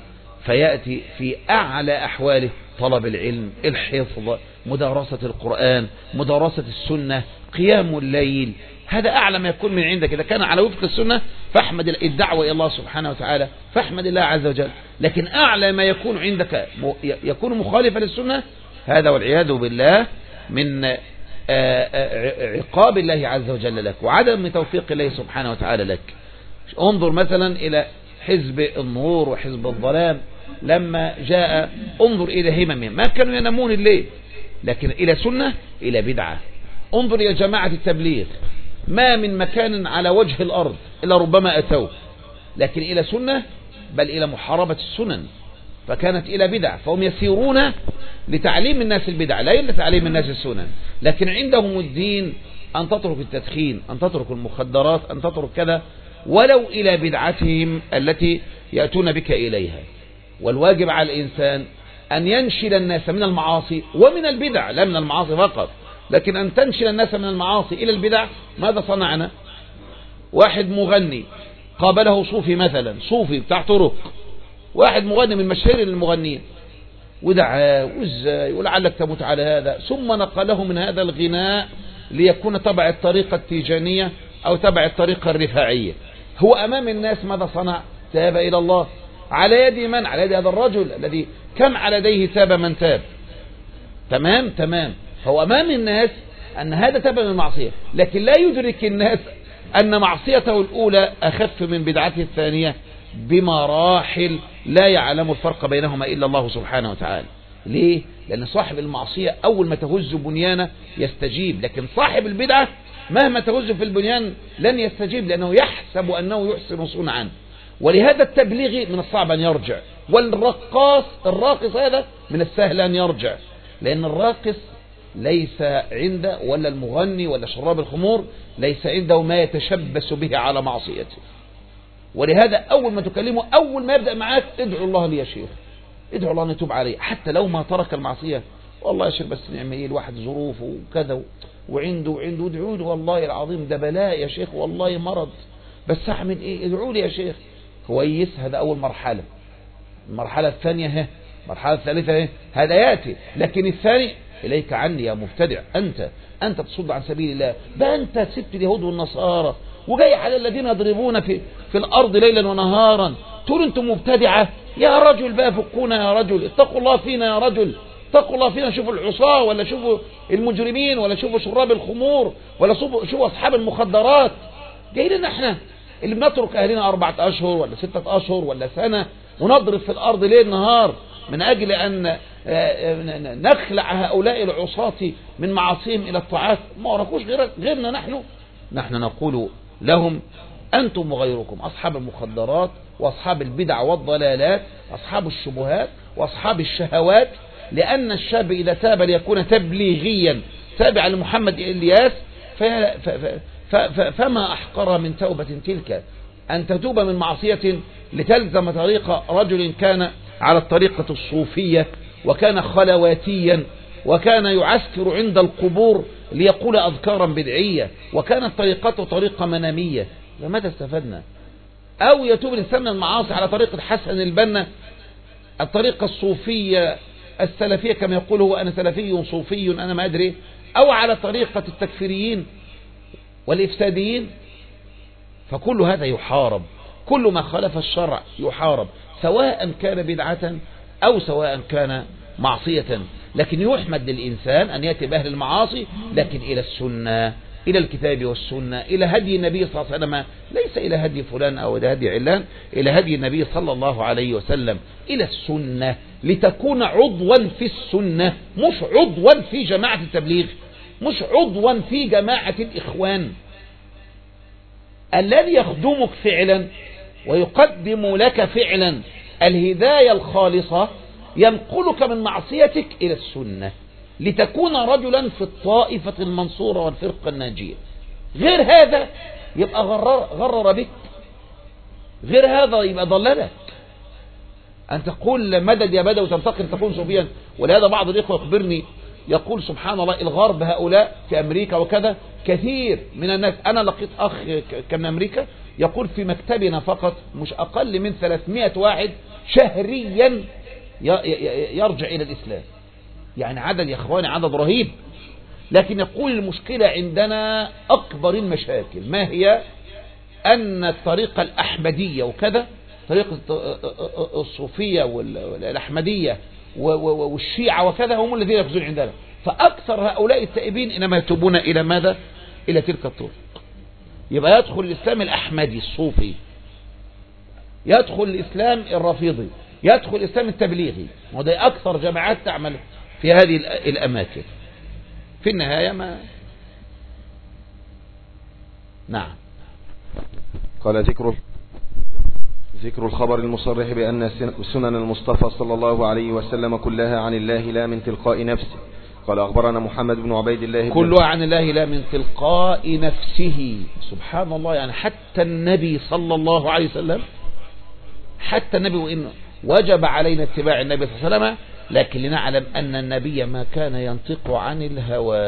فيأتي في أعلى أحواله طلب العلم، الحفظ، مدارسة القرآن، مدارسة السنة، قيام الليل. هذا أعلى ما يكون من عندك. إذا كان على وفق السنة فاحمد الدعوة إلى الله سبحانه وتعالى، فاحمد الله عز وجل. لكن أعلى ما يكون عندك يكون مخالفا للسنة، هذا والعياذ بالله من عقاب الله عز وجل لك وعدم توفيق الله سبحانه وتعالى لك. انظر مثلا إلى حزب النور وحزب الظلام لما جاء، انظر إلى هممهم، ما كانوا ينامون الليل، لكن إلى سنة إلى بدعة. انظر إلى جماعة التبليغ، ما من مكان على وجه الأرض إلا ربما أتوه، لكن إلى سنة بل إلى محاربة السنن، فكانت إلى بدع. فهم يسيرون لتعليم الناس البدع لا إلا تعليم الناس السنن، لكن عندهم الدين أن تترك التدخين، أن تترك المخدرات، أن تترك كذا، ولو إلى بدعتهم التي يأتون بك إليها. والواجب على الإنسان أن ينشل الناس من المعاصي ومن البدع، لا من المعاصي فقط، لكن أن تنشل الناس من المعاصي إلى البدع. ماذا صنعنا؟ واحد مغني قابله صوفي مثلا، صوفي بتاع طرق، واحد مغني من مشاهير المغنيين، ودعاه وازاي ولعلك تموت على هذا، ثم نقله من هذا الغناء ليكون تبع الطريقة التيجانية أو تبع الطريقة الرفاعية. هو أمام الناس ماذا صنع؟ تاب إلى الله. على يد من؟ على يد هذا الرجل الذي كم على يديه تاب من تاب. تمام تمام. هو أمام الناس أن هذا تاب من المعصية، لكن لا يدرك الناس أن معصيته الأولى أخف من بدعته الثانية بمراحل لا يعلم الفرق بينهما إلا الله سبحانه وتعالى. ليه؟ لأن صاحب المعصية أول ما تهز بنيانه يستجيب، لكن صاحب البدعة مهما تهز في البنيان لن يستجيب، لأنه يحسب أنه يحسن صنعا. ولهذا التبليغ من الصعب أن يرجع، والرقاص الراقص هذا من السهل أن يرجع، لأن الراقص ليس عنده، ولا المغني ولا شراب الخمور ليس عنده ما يتشبث به على معصيته. ولهذا أول ما تكلمه، أول ما يبدأ معاك ادعو الله لي يا شيخ، ادعو الله أن يتوب عليه، حتى لو ما ترك المعصية. والله يا شيخ بس نعمل ايه، الواحد ظروفه وكذا وعنده وعنده ادعوا له، والله العظيم ده بلاء يا شيخ، والله مرض، بس اعمل ايه، ادعوا لي يا شيخ. كويس، هذا أول مرحلة. المرحلة الثانية ها، المرحلة الثالثة ها، هذا يأتي. لكن الثاني، إليك عني يا مبتدع، أنت أنت تصد عن سبيل الله، ده أنت سبت اليهود والنصارى وجاي على الذين يضربون في في الأرض ليلا ونهارا، تقول أنتم مبتدعة. يا رجل بقى فكونا، يا رجل اتقوا الله فينا، يا رجل اتقوا الله فينا. شوفوا العصاة، ولا شوفوا المجرمين، ولا شوفوا شراب الخمور، ولا شوفوا أصحاب المخدرات. جاي لنا احنا اللي بنترك أهلنا أربعة أشهر ولا ستة أشهر ولا سنة ونضرب في الأرض ليل نهار من أجل أن نخلع هؤلاء العصاة من معاصيهم إلى الطاعات. ما وركوش غير غيرنا نحن. نحن نقول لهم أنتم وغيركم أصحاب المخدرات وأصحاب البدع والضلالات، أصحاب الشبهات وأصحاب الشهوات. لأن الشاب إذا تاب ليكون تبليغيا تابعا لمحمد إلياس فما أحقر من توبة تلك، أن تتوب من معصية لتلزم طريق رجل كان على الطريقة الصوفية، وكان خلواتيا، وكان يعسكر عند القبور ليقول أذكارا بدعية، وكانت طريقته طريقة منامية. لماذا استفدنا؟ أو يتوب الإنسان من المعاصي على طريقة حسن البنا، الطريقة الصوفية السلفية كما يقول هو أنا سلفي صوفي أنا ما أدري، أو على طريقة التكفيريين والإفساديين. فكل هذا يحارب، كل ما خالف الشرع يحارب، سواء كان بدعة أو سواء كان معصية. لكن يحمد للإنسان أن يأتي بأهل المعاصي لكن إلى السنة، إلى الكتاب والسنة، إلى هدي النبي صلى الله عليه وسلم، ليس إلى هدي فلان أو هدي علان، إلى هدي النبي صلى الله عليه وسلم، إلى السنة، لتكون عضوا في السنة، مش عضوا في جماعة التبليغ، مش عضوا في جماعة الإخوان. الذي يخدمك فعلا ويقدم لك فعلا الهداية الخالصة ينقلك من معصيتك إلى السنة، لتكون رجلا في الطائفة المنصورة والفرقة الناجية. غير هذا يبقى غرر, غرر بك، غير هذا يبقى ضللك. أن تقول مدد يا بدوي تنتقل تكون صوفيا. ولهذا بعض الإخوة يخبرني يقول سبحان الله الغرب هؤلاء في أمريكا وكذا كثير من الناس. أنا لقيت أخ كان من أمريكا يقول في مكتبنا فقط مش أقل من ثلاثمائة واحد شهريا يرجع إلى الإسلام. يعني عدد يا إخواني عدد رهيب. لكن يقول المشكلة عندنا أكبر المشاكل ما هي؟ أن الطريقة الأحمدية وكذا، طريقة الصوفية والأحمدية والشيعة وكذا هم الذين يفوزون عندنا. فأكثر هؤلاء التائبين إنما يتوبون إلى ماذا؟ إلى تلك الطرق. يبقى يدخل الإسلام الأحمدي الصوفي، يدخل الإسلام الرافضي، يدخل الإسلام التبليغي، وده أكثر جماعات تعمل في هذه الأماكن. في النهاية ما نعم.
قال ذكر ذكر الخبر المصرح بأن سنن المصطفى صلى الله عليه وسلم كلها عن الله لا من تلقاء نفسه. قال أخبرنا محمد بن عبيد الله
كلها عن الله لا من تلقاء نفسه. سبحان الله. يعني حتى النبي صلى الله عليه وسلم، حتى النبي وإن وجب علينا اتباع النبي صلى الله عليه وسلم، لكن لنعلم أن النبي ما كان ينطق عن الهوى.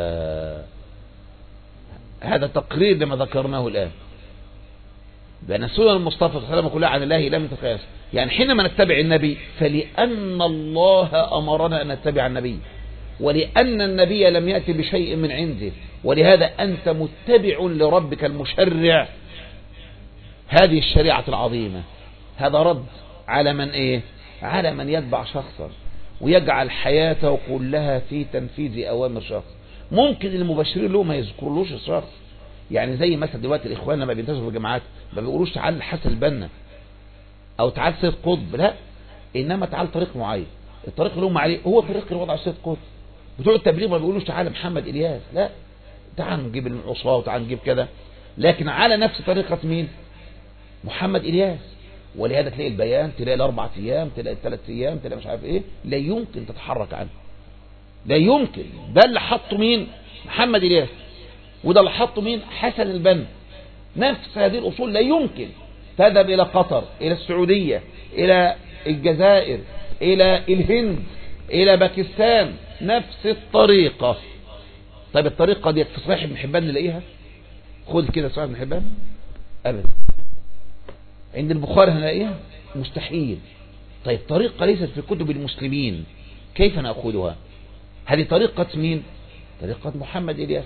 هذا تقرير لما ذكرناه الآن بأن سنن المصطفى صلى الله عليه وسلم كلها عن الله لا من تلقاء نفسه. يعني حينما نتبع النبي فلأن الله أمرنا أن نتبع النبي، ولأن النبي لم يأتي بشيء من عنده، ولهذا أنت متبع لربك المشرع هذه الشريعة العظيمة. هذا رد على من إيه؟ على من يتبع شخصا ويجعل حياته كلها في تنفيذ أوامر شخص. ممكن المبشرين له ما يذكرلوش الشخص. يعني زي مثلا دلوقتي الإخوان لما بينتشروا في الجماعات ما بيقولوش تعال حسن البنا أو تعال سيد قطب، لا، إنما تعال طريق معين. الطريق اللي هم عليه هو طريق الوضع سيد قطب. بتوع التبليغ ما بيقولوش تعال محمد إلياس، لا، تعال نجيب العصاة وتعال نجيب كذا، لكن على نفس طريقة مين؟ محمد إلياس. ولهذا تلاقي البيان، تلاقي الأربع أيام، تلاقي الثلاث أيام، تلاقي مش عارف إيه، لا يمكن تتحرك عنه، لا يمكن. ده اللي حطه مين؟ محمد إلياس. وده اللي حطه مين؟ حسن البنا. نفس هذه الأصول لا يمكن تذهب إلى قطر، إلى السعودية، إلى الجزائر، إلى الهند، إلى باكستان، نفس الطريقة. طيب الطريقة دي في صحيح ابن حبان نلاقيها؟ خذ كده صحيح ابن حبان، أبدا. عند البخاري هنلاقيها؟ مستحيل. طيب طريقة ليست في كتب المسلمين كيف نأخذها؟ هذه طريقة مين؟ طريقة محمد إلياس.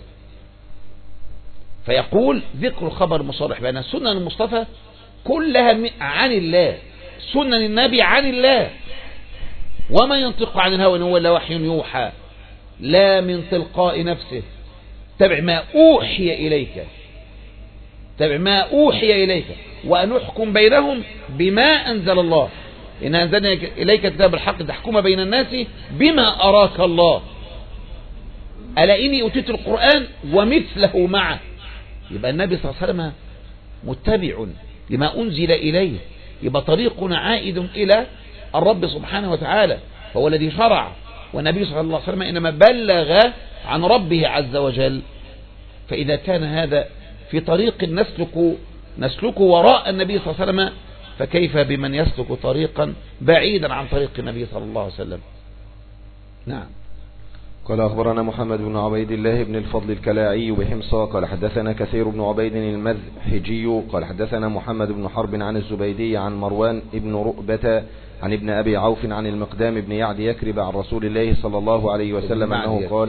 فيقول ذكر الخبر المصرح بأن سنن المصطفى كلها عن الله، سنن النبي عن الله، وما ينطق عن الهوى إن هو إلا وحي يوحى، لا من تلقاء نفسه. تبع ما أوحي إليك، تبع ما أوحي إليك، وأن نحكم بينهم بما أنزل الله. إن أنزلنا إليك كتاب الحق تحكم بين الناس بما أراك الله. ألا إني أتيت القرآن ومثله معه. يبقى النبي صلى الله عليه وسلم متبع لما أنزل إليه، يبقى طريقنا عائد إلى الرب سبحانه وتعالى، فهو الذي شرع، والنبي صلى الله عليه وسلم إنما بلغ عن ربه عز وجل. فإذا كان هذا في طريق نسلك نسلك وراء النبي صلى الله عليه وسلم، فكيف بمن يسلك طريقا بعيدا عن طريق النبي صلى الله عليه وسلم؟ نعم.
قال أخبرنا محمد بن عبيد الله بن الفضل الكلاعي بحمصة قال حدثنا كثير بن عبيد المذحجي قال حدثنا محمد بن حرب عن الزبيدي عن مروان بن رؤبة عن ابن أبي عوف عن المقدام بن يعد يكرب عن رسول الله صلى الله عليه وسلم أنه قال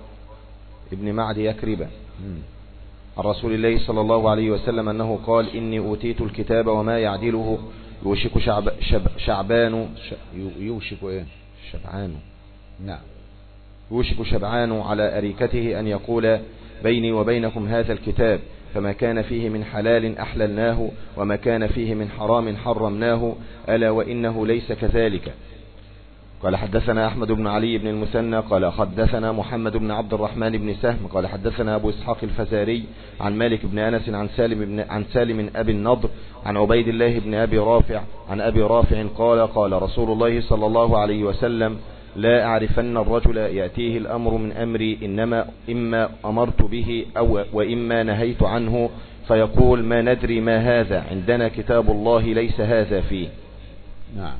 ابن معد يكرب عن رسول الله صلى الله عليه وسلم أنه قال إني أوتيت الكتاب وما يعدله يوشك شعب شب شعبان
يوشك إيه؟
شبعان.
نعم.
يوشك شبعان على أريكته أن يقول بيني وبينكم هذا الكتاب، فما كان فيه من حلال أحللناه وما كان فيه من حرام حرمناه، ألا وإنه ليس كذلك. قال حدثنا أحمد بن علي بن المثنى قال حدثنا محمد بن عبد الرحمن بن سهم قال حدثنا أبو إسحاق الفزاري عن مالك بن أنس عن سالم بن عن سالم أبي النضر عن عبيد الله بن أبي رافع عن أبي رافع قال قال رسول الله صلى الله عليه وسلم لا أعرفن الرجل يأتيه الأمر من أمري إنما إما أمرت به أو وإما نهيت عنه فيقول ما ندري ما هذا، عندنا كتاب الله ليس هذا فيه.
نعم.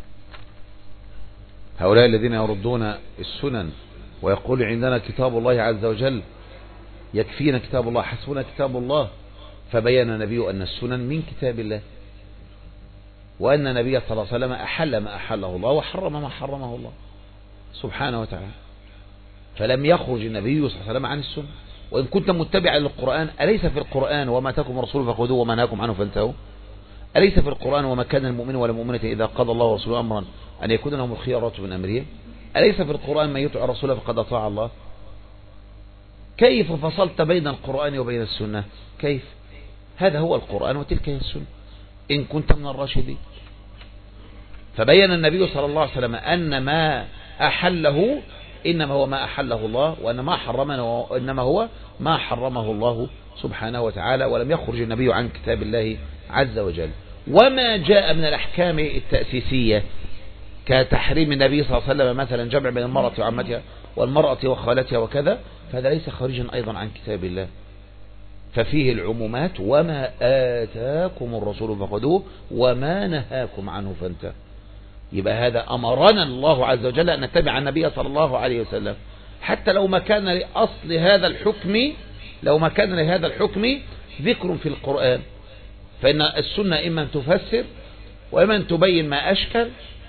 هؤلاء الذين يردون السنن ويقول عندنا كتاب الله عز وجل، يكفينا كتاب الله، حسبنا كتاب الله، فبين النبي أن السنن من كتاب الله. وأن النبي صلى الله عليه وسلم أحل ما أحله الله وحرم ما حرمه الله سبحانه وتعالى. فلم يخرج النبي صلى الله عليه وسلم عن السنة. وإن كنت متبعا للقرآن، أليس في القرآن وما أتاكم الرسول فخذوه وما نهاكم عنه فانتهوا؟ أليس في القرآن وما كان المؤمن ولا المؤمنة إذا قضى الله ورسوله أمرا أن يكون لهم الخيارة من أمرهم؟ أليس في القرآن من يطع الرسول فقد أطاع الله؟ كيف فصلت بين القرآن وبين السنة؟ كيف؟ هذا هو القرآن وتلك هي السنة إن كنت من الراشدين. فبين النبي صلى الله عليه وسلم أن ما أحله إنما هو ما أحله الله، وأن ما حرمه إنما هو ما حرمه الله سبحانه وتعالى، ولم يخرج النبي عن كتاب الله عز وجل. وما جاء من الأحكام التأسيسية كتحريم النبي صلى الله عليه وسلم مثلا جمع بين المرأة وعمتها والمرأة وخالتها وكذا، فهذا ليس خارجا أيضا عن كتاب الله، ففيه العمومات: وما آتاكم الرسول فخذوه وما نهاكم عنه فانتهوا. يبقى هذا أمرنا الله عز وجل أن نتبع النبي صلى الله عليه وسلم، حتى لو ما كان لأصل هذا الحكم لو ما كان لهذا الحكم ذكر في القرآن، فإن السنة إما أن تفسر، وإما أن تبين ما أشكل،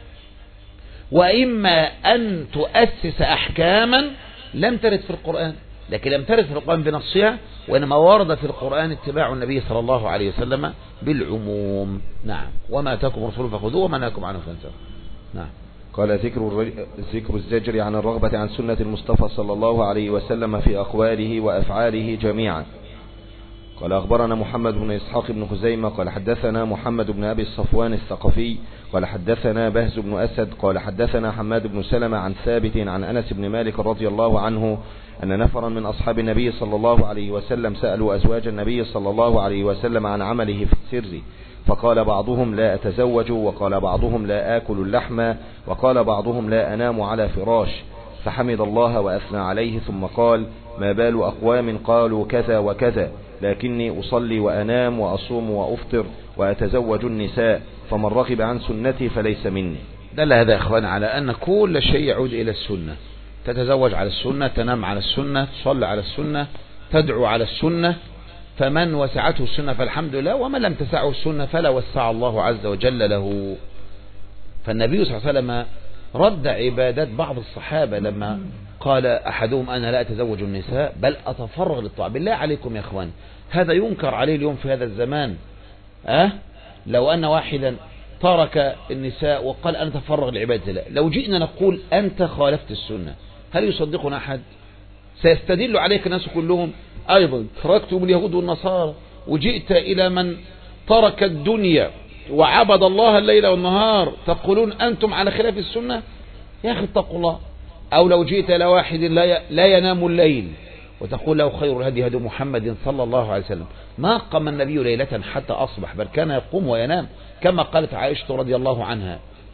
وإما أن تؤسس أحكاما لم ترد في القرآن، لكن لم ترد في القرآن بنصها، وإنما ورد في القرآن اتباع النبي صلى الله عليه وسلم بالعموم. نعم. وما أتاكم الرسول فخذوه وما نهاكم عنه فانتهوا. نعم.
قال ذكر ذكر الزجر عن الرغبة عن سنة المصطفى صلى الله عليه وسلم في أقواله وأفعاله جميعا. قال أخبرنا محمد بن إسحاق بن خزيمة قال حدثنا محمد بن أبي الصفوان الثقفي قال حدثنا بهز بن أسد قال حدثنا حماد بن سلمة عن ثابت عن أنس بن مالك رضي الله عنه أن نفرا من أصحاب النبي صلى الله عليه وسلم سألوا أزواج النبي صلى الله عليه وسلم عن عمله في السر، فقال بعضهم: لا أتزوج، وقال بعضهم: لا آكل اللحم، وقال بعضهم: لا أنام على فراش. فحمد الله وأثنى عليه ثم قال: ما بال أقوام قالوا كذا وكذا، لكني أصلي وأنام وأصوم وأفطر وأتزوج النساء، فمن رغب عن سنتي فليس مني.
دل هذا يا إخوان على أن كل شيء يعود إلى السنة. تتزوج على السنة، تنام على السنة، تصلي على السنة، تدعو على السنة. فمن وسعته السنة فالحمد لله، ومن لم تسعه السنة فلا وسع الله عز وجل له. فالنبي صلى الله عليه وسلم رد عبادات بعض الصحابة لما قال أحدهم: أنا لا أتزوج النساء بل أتفرغ للطاعة. بالله عليكم يا إخوان، هذا ينكر عليه اليوم في هذا الزمان. أه؟ لو أن واحدا ترك النساء وقال: أنا أتفرغ لعبادة الله، لو جئنا نقول أنت خالفت السنة، هل يصدقنا أحد؟ سيستدل عليك الناس كلهم: أيضا تركتم اليهود والنصارى وجئت إلى من ترك الدنيا وعبد الله الليل والنهار تقولون أنتم على خلاف السنة. يا أخي اتقوا الله. أو لو جئت إلى واحد لا ينام الليل وتقول له: خير الهدي هدي محمد صلى الله عليه وسلم. ما قام النبي ليلة حتى أصبح، بل كان يقوم وينام كما قالت عائشة رضي الله عنها.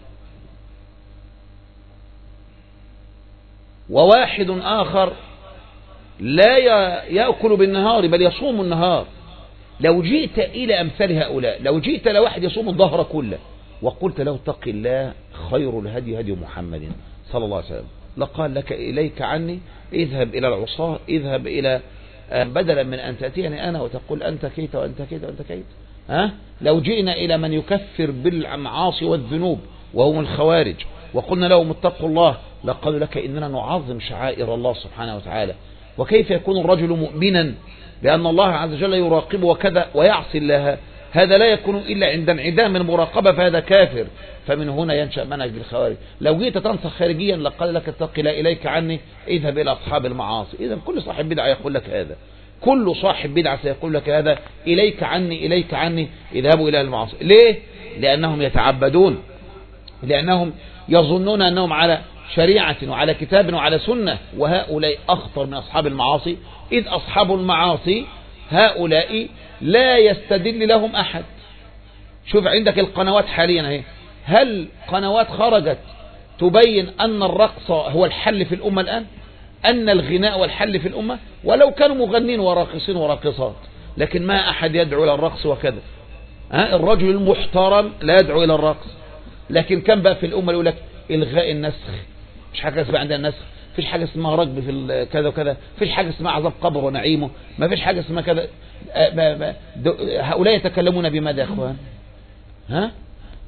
وواحد آخر لا يأكل بالنهار بل يصوم النهار. لو جئت إلى أمثال هؤلاء، لو جئت لواحد يصوم الظهر كله وقلت له: اتق الله، خير الهدي هدي محمد صلى الله عليه وسلم، لقال لك: إليك عني، اذهب إلى العصاة، اذهب إلى بدلا من أن تأتيني أنا وتقول أنت كيت وأنت كيت وأنت كيت. ها؟ لو جئنا إلى من يكفر بالمعاصي والذنوب وهم الخوارج وقلنا لهم اتقوا الله، لقالوا لك: إننا نعظم شعائر الله سبحانه وتعالى. وكيف يكون الرجل مؤمنا بأن الله عز وجل يراقبه وكذا ويعصي الله؟ هذا لا يكون إلا عند انعدام المراقبة، فهذا كافر. فمن هنا ينشأ منهج الخوارج. لو جئت تنصح خارجيا لقال لك: اتق لا إليك عني، اذهب إلى أصحاب المعاصي. إذن كل صاحب بدعة يقول لك هذا، كل صاحب بدعة سيقول لك هذا: إليك عني إليك عني، اذهبوا إلى المعاصي. ليه؟ لأنهم يتعبدون، لأنهم يظنون أنهم على شريعة وعلى كتاب وعلى سنة، وهؤلاء أخطر من أصحاب المعاصي. إذ أصحاب المعاصي هؤلاء لا يستدل لهم أحد. شوف عندك القنوات حاليا اهي، هل قنوات خرجت تبين أن الرقص هو الحل في الأمة الآن؟ أن الغناء والحل في الأمة؟ ولو كانوا مغنين وراقصين وراقصات، لكن ما أحد يدعو إلى الرقص وكذا. ها؟ الرجل المحترم لا يدعو إلى الرقص. لكن كم بقى في الأمة يقول لك إلغاء النسخ، مش حاجة اسمها عندنا النسخ، فيش حاجة اسمها رجب في كذا وكذا، فيش حاجة اسمها عذاب قبر ونعيمه، ما فيش حاجة اسمها كذا. هؤلاء يتكلمون بماذا يا اخوان؟ ها؟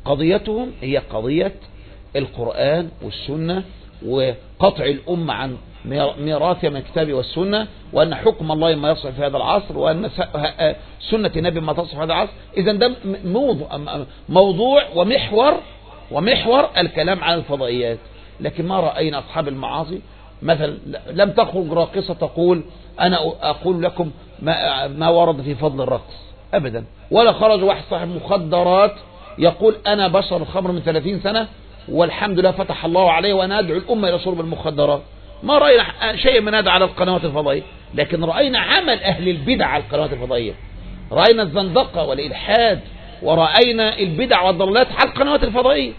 قضيتهم هي قضية القرآن والسنة وقطع الأمة عن ميراثها من الكتاب والسنة، وأن حكم الله ما يصح في هذا العصر، وأن سنة النبي ما تصح في هذا العصر. إذا ده موضوع ومحور ومحور الكلام عن الفضائيات. لكن ما رأينا أصحاب المعاصي مثلا لم تخرج راقصة تقول أنا أقول لكم ما, ما ورد في فضل الرقص أبدا، ولا خرج واحد صاحب مخدرات يقول أنا بشرب الخمر من ثلاثين سنة والحمد لله فتح الله عليه وأنا أدعو الأمة إلى شرب المخدرات. ما رأينا شيء من هذا على القنوات الفضائية، لكن رأينا عمل أهل البدع على القنوات الفضائية، رأينا الزندقة والإلحاد، ورأينا البدع والضلالات على القنوات الفضائية.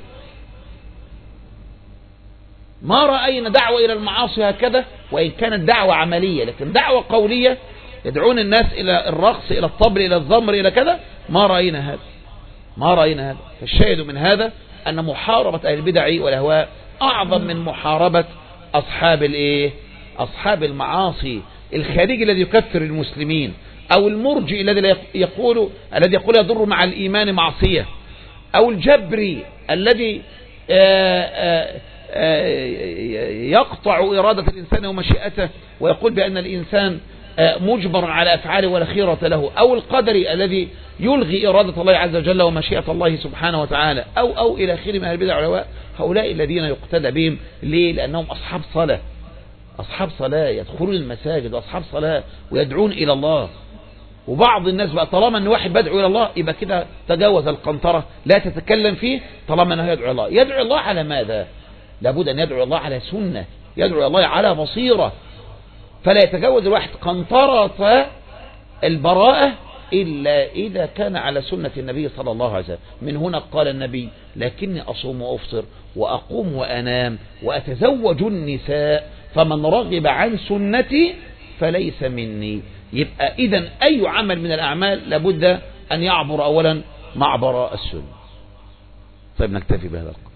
ما رأينا دعوة إلى المعاصي هكذا، وإن كانت دعوة عملية، لكن دعوة قولية يدعون الناس إلى الرقص إلى الطبل إلى الزمر إلى كذا، ما رأينا هذا ما رأينا هذا. فالشاهد من هذا أن محاربة أهل البدع والأهواء أعظم من محاربة أصحاب الإيه أصحاب المعاصي. الخارجي الذي يكفر المسلمين، أو المرجئ الذي يقول الذي يقول يضر مع الإيمان معصية، أو الجبري الذي يقطع إرادة الإنسان ومشيئته ويقول بأن الإنسان مجبر على أفعاله ولا خيرة له، أو القدري الذي يلغي إرادة الله عز وجل ومشيئة الله سبحانه وتعالى، أو أو إلى آخره من أهل البدع والأهواء. هؤلاء الذين يقتدى بهم. ليه؟ لأنهم أصحاب صلاة أصحاب صلاة يدخلون المساجد وأصحاب صلاة ويدعون إلى الله. وبعض الناس بقى طالما أن واحد بدعو إلى الله يبقى كده تجاوز القنطرة، لا تتكلم فيه طالما أنه يدعو الله. يدعو الله على ماذا؟ لابد أن يدعو الله على سنة، يدعو الله على بصيرة، فلا يتجاوز الواحد قنطرة البراءة إلا إذا كان على سنة النبي صلى الله عليه وسلم. من هنا قال النبي لكني أصوم وأفطر وأقوم وأنام وأتزوج النساء فمن رغب عن سنتي فليس مني. يبقى إذن أي عمل من الأعمال لابد أن يعبر أولا معبر السنة. طيب نكتفي بهذا القدر.